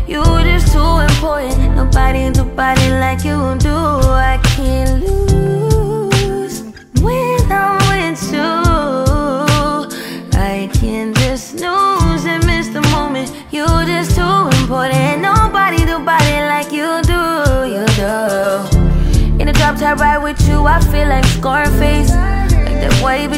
You just too important. Nobody do body like you do. I can't lose when I'm with you. I can't just snooze and miss the moment. You just too important. Nobody do body like you do. You do. In the drop top ride with you, I feel like Scarface. Like that boy